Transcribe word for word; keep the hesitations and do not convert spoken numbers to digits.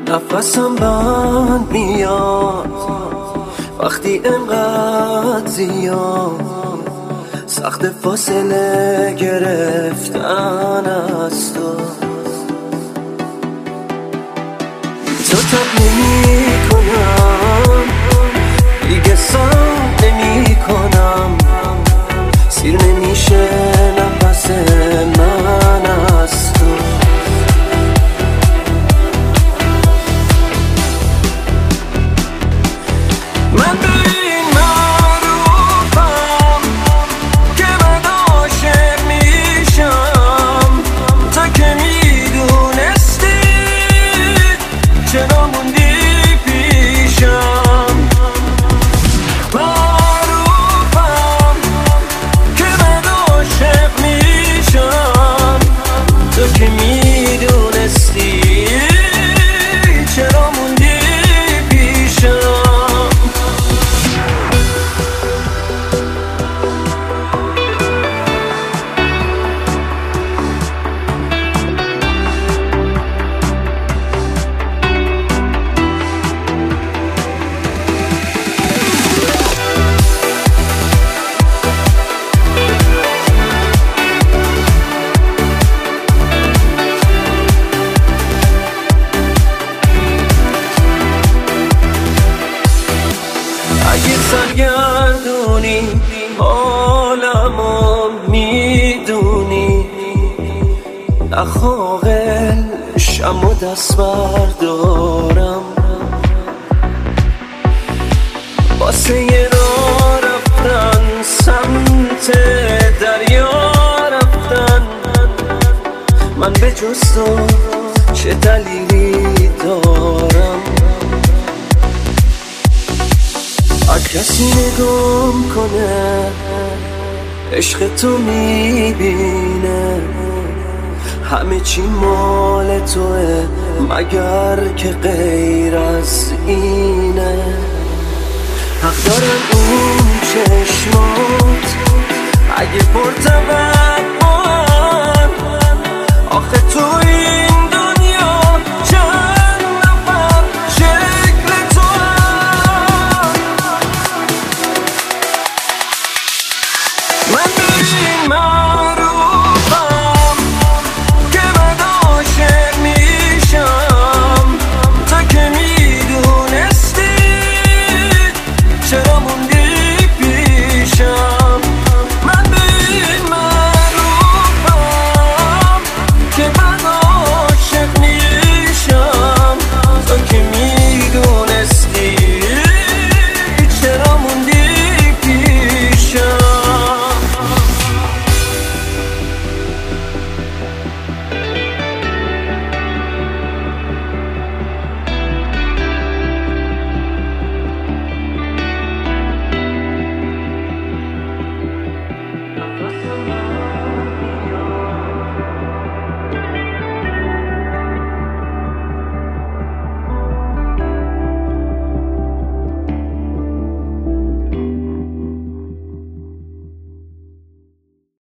نفسم بند میاد وقتی انقدر زیاد سخت فاصله گرفتن از تو. تو تب نمی کنم دیگه سام نمی کنم، سیر نمیشه نفس من از تو. من به این معروفم که من عاشق میشم، تا که میدونستی چرا موندی پیشم. معروفم که من عاشق میشم، تو که میدونستی چرا موندی پیشم. اگه سرگردونی حالمو میدونی، نخواقل شم و دست بردارم واسه یه راه رفتن سمت دریا رفتن. من به جز تو چه دلیلی دارم؟ هر کسی نگام کنه عشق تو میبینه، همه چی مال توه مگر که غیر از اینه. حق دارن اون چشمات اگه پرتوان، آخه توی